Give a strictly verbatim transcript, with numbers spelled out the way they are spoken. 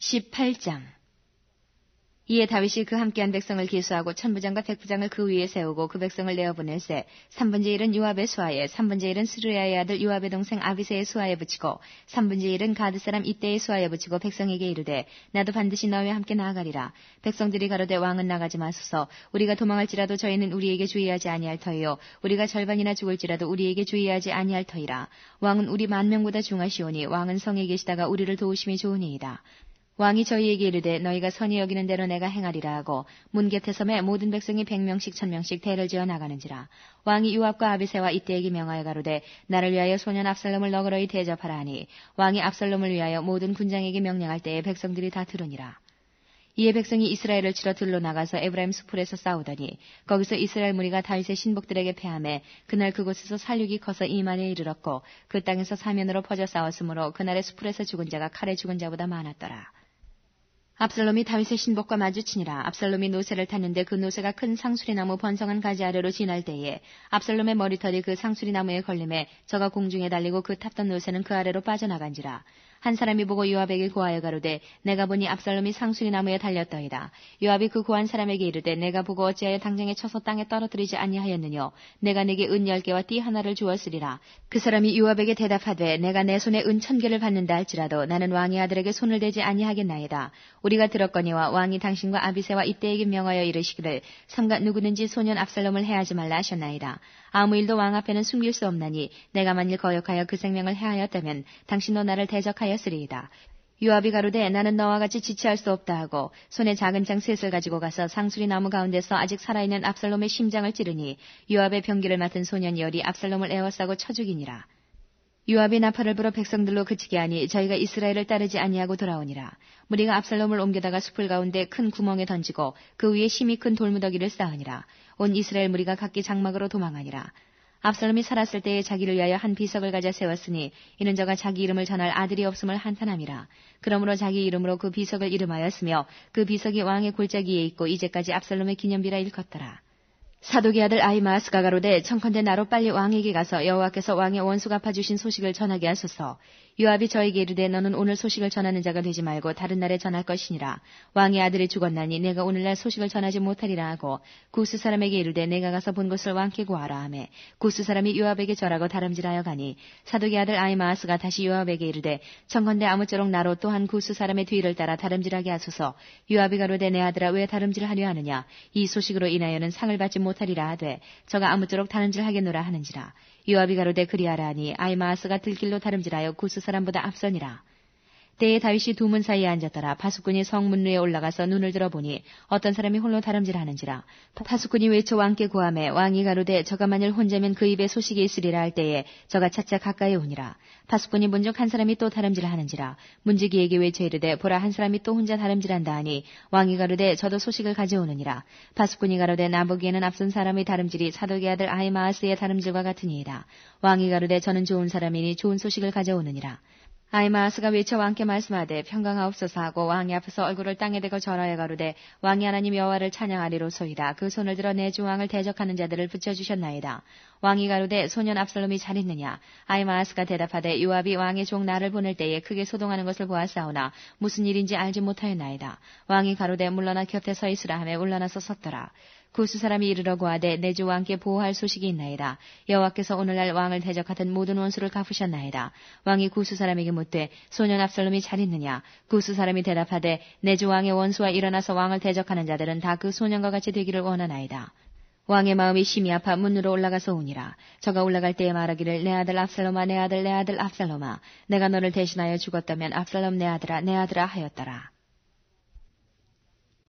십팔 장. 이에 다윗이 그 함께한 백성을 기수하고 천부장과 백부장을 그 위에 세우고 그 백성을 내어보낼세 삼분의 일은 요압의 수하에 삼분의 일은 스루야의 아들 요압의 동생 아비새의 수하에 붙이고 삼분의 일은 가드 사람 이때의 수하에 붙이고 백성에게 이르되 나도 반드시 너희와 함께 나아가리라. 백성들이 가로되 왕은 나가지 마소서. 우리가 도망할지라도 저희는 우리에게 주의하지 아니할 터이요 우리가 절반이나 죽을지라도 우리에게 주의하지 아니할 터이라. 왕은 우리 만 명보다 중하시오니 왕은 성에 계시다가 우리를 도우심이 좋으니이다. 왕이 저희에게 이르되 너희가 선히 여기는 대로 내가 행하리라 하고 문 곁에 섬에 모든 백성이 백 명씩 천 명씩 대를 지어 나가는지라. 왕이 요압과 아비새와 이때에게 명하여 가로되 나를 위하여 소년 압살롬을 너그러이 대접하라 하니 왕이 압살롬을 위하여 모든 군장에게 명령할 때에 백성들이 다 들으니라. 이에 백성이 이스라엘을 치러 들로 나가서 에브라임 수풀에서 싸우더니 거기서 이스라엘 무리가 다윗의 신복들에게 패하매 그날 그곳에서 살육이 커서 이만에 이르렀고 그 땅에서 사면으로 퍼져 싸웠으므로 그날의 수풀에서 죽은 자가 칼에 죽은 자보다 많았더라. 압살롬이 다윗의 신복과 마주치니라. 압살롬이 노새를 탔는데 그 노새가 큰 상수리나무 번성한 가지 아래로 지날 때에 압살롬의 머리털이 그 상수리나무에 걸림에 저가 공중에 달리고 그 탔던 노새는 그 아래로 빠져나간지라. 한 사람이 보고 요압에게 고하여 가로되 내가 보니 압살롬이 상수리나무에 달렸더이다. 요압이 그 고한 사람에게 이르되 내가 보고 어찌하여 당장에 쳐서 땅에 떨어뜨리지 아니하였느뇨. 내가 내게 은 열 개와 띠 하나를 주었으리라. 그 사람이 요압에게 대답하되 내가 내 손에 은 천 개를 받는다 할지라도 나는 왕의 아들에게 손을 대지 아니하겠나이다. 우리가 들었거니와 왕이 당신과 아비새와 이때에게 명하여 이르시기를 삼가 누구든지 소년 압살롬을 해하지 말라 하셨나이다. 아무 일도 왕 앞에는 숨길 수 없나니 내가 만일 거역하여 그 생명을 해하였다면 당신도 나를 대적하였으리이다. 요압이 가로되 나는 너와 같이 지체할 수 없다 하고 손에 작은 창 셋을 가지고 가서 상수리 나무 가운데서 아직 살아있는 압살롬의 심장을 찌르니 요압의 병기를 맡은 소년 열이 압살롬을 에워싸고 쳐 죽이니라. 요압이 나팔을 불어 백성들로 그치게 하니 저희가 이스라엘을 따르지 아니하고 돌아오니라. 무리가 압살롬을 옮겨다가 숲을 가운데 큰 구멍에 던지고 그 위에 힘이 큰 돌무더기를 쌓으니라. 온 이스라엘 무리가 각기 장막으로 도망하니라. 압살롬이 살았을 때에 자기를 위하여 한 비석을 가져 세웠으니 이는 저가 자기 이름을 전할 아들이 없음을 한탄함이라. 그러므로 자기 이름으로 그 비석을 이름하였으며 그 비석이 왕의 골짜기에 있고 이제까지 압살롬의 기념비라 일컫더라. 사독의 아들 아히마아스가 가로되 청컨대 나로 빨리 왕에게 가서 여호와께서 왕의 원수 갚아주신 소식을 전하게 하소서. 요압이 저에게 이르되 너는 오늘 소식을 전하는 자가 되지 말고 다른 날에 전할 것이니라. 왕의 아들이 죽었나니 내가 오늘날 소식을 전하지 못하리라 하고 구스 사람에게 이르되 내가 가서 본 것을 왕께 고하라 하매 구스 사람이 요압에게 절하고 다름질하여 가니 사독의 아들 아히마아스가 다시 요압에게 이르되 청컨대 아무쪼록 나로 또한 구스 사람의 뒤를 따라 다름질하게 하소서. 요압이 가로되 내 아들아 왜 다름질하려 하느냐. 이 소식으로 인하여는 상을 받지 못하리라 하되 저가 아무쪼록 다름질하겠노라 하는지라. 요압이 가로되 그리하라 하니 아히마아스가 들길로 다름질하여 구스 사람보다 앞서니라. 때에 다윗이 두 문 사이에 앉았더라. 파수꾼이 성문루에 올라가서 눈을 들어보니 어떤 사람이 홀로 다름질하는지라. 파수꾼이 외쳐 왕께 고하매 왕이 가로되 저가 만일 혼자면 그 입에 소식이 있으리라 할 때에 저가 차차 가까이 오니라. 파수꾼이 문즉 한 사람이 또 다름질하는지라. 문지기에게 외쳐 이르되 보라 한 사람이 또 혼자 다름질한다 하니 왕이 가로되 저도 소식을 가져오느니라. 파수꾼이 가로되 나보기에는 앞선 사람의 다름질이 사독의 아들 아히마아스의 다름질과 같으니이다. 왕이 가로되 저는 좋은 사람이니 좋은 소식을 가져오느니라. 아히마아스가 외쳐 왕께 말씀하되 평강하옵소서 하고 왕이 앞에서 얼굴을 땅에 대고 절하여 가로되 왕이 하나님 여호와를 찬양하리로소이다. 그 손을 들어 내 주 왕을 대적하는 자들을 붙여주셨나이다. 왕이 가로되 소년 압살롬이 잘 있느냐. 아히마아스가 대답하되 요압이 왕의 종 나를 보낼 때에 크게 소동하는 것을 보았사오나 무슨 일인지 알지 못하였나이다. 왕이 가로되 물러나 곁에 서 있으라 하며 물러나서 섰더라. 구스 사람이 이르러 고하되 내 주 왕께 보호할 소식이 있나이다. 여호와께서 오늘날 왕을 대적하던 모든 원수를 갚으셨나이다. 왕이 구스 사람에게 묻되 소년 압살롬이 잘 있느냐. 구스 사람이 대답하되 내 주 왕의 원수와 일어나서 왕을 대적하는 자들은 다 그 소년과 같이 되기를 원하나이다. 왕의 마음이 심히 아파 문으로 올라가서 오니라. 저가 올라갈 때에 말하기를 내 아들 압살롬아 내 아들 내 아들 압살롬아 내가 너를 대신하여 죽었다면 압살롬 내 아들아 내 아들아 하였더라.